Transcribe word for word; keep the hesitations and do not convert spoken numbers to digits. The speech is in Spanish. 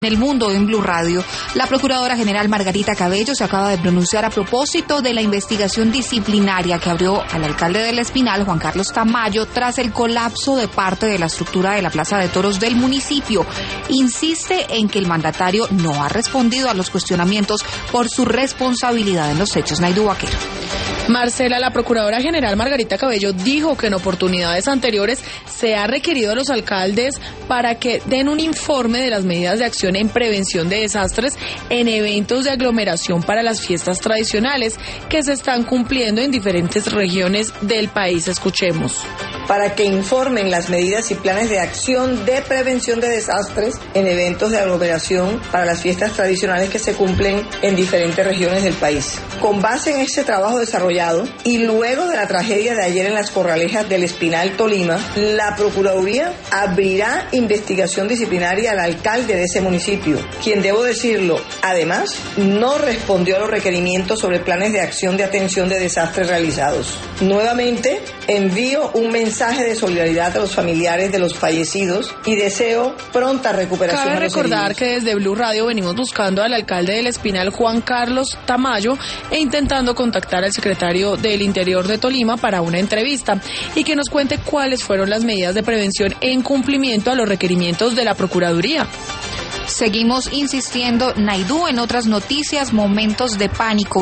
El Mundo en Blue Radio. La Procuradora General Margarita Cabello se acaba de pronunciar a propósito de la investigación disciplinaria que abrió al alcalde del Espinal, Juan Carlos Tamayo, tras el colapso de parte de la estructura de la Plaza de Toros del municipio. Insiste en que el mandatario no ha respondido a los cuestionamientos por su responsabilidad en los hechos. Naidu Vaquero. Marcela, la Procuradora General Margarita Cabello dijo que en oportunidades anteriores se ha requerido a los alcaldes para que den un informe de las medidas de acción en prevención de desastres en eventos de aglomeración para las fiestas tradicionales que se están cumpliendo en diferentes regiones del país. Escuchemos. Para que informen las medidas y planes de acción de prevención de desastres en eventos de aglomeración para las fiestas tradicionales que se cumplen en diferentes regiones del país. Con base en este trabajo desarrollado y luego de la tragedia de ayer en las Corralejas del Espinal, Tolima, la Procuraduría abrirá investigación disciplinaria al alcalde de ese municipio, quien, debo decirlo, además, no respondió a los requerimientos sobre planes de acción de atención de desastres realizados. Nuevamente, envío un mensaje de solidaridad a los familiares de los fallecidos y deseo pronta recuperación. Cabe a los recordar heridos. que desde Blue Radio venimos buscando al alcalde del Espinal, Juan Carlos Tamayo, e intentando contactar al secretario del Interior de Tolima para una entrevista y que nos cuente cuáles fueron las medidas de prevención en cumplimiento a los requerimientos de la Procuraduría. Seguimos insistiendo, Naidu, en otras noticias, momentos de pánico.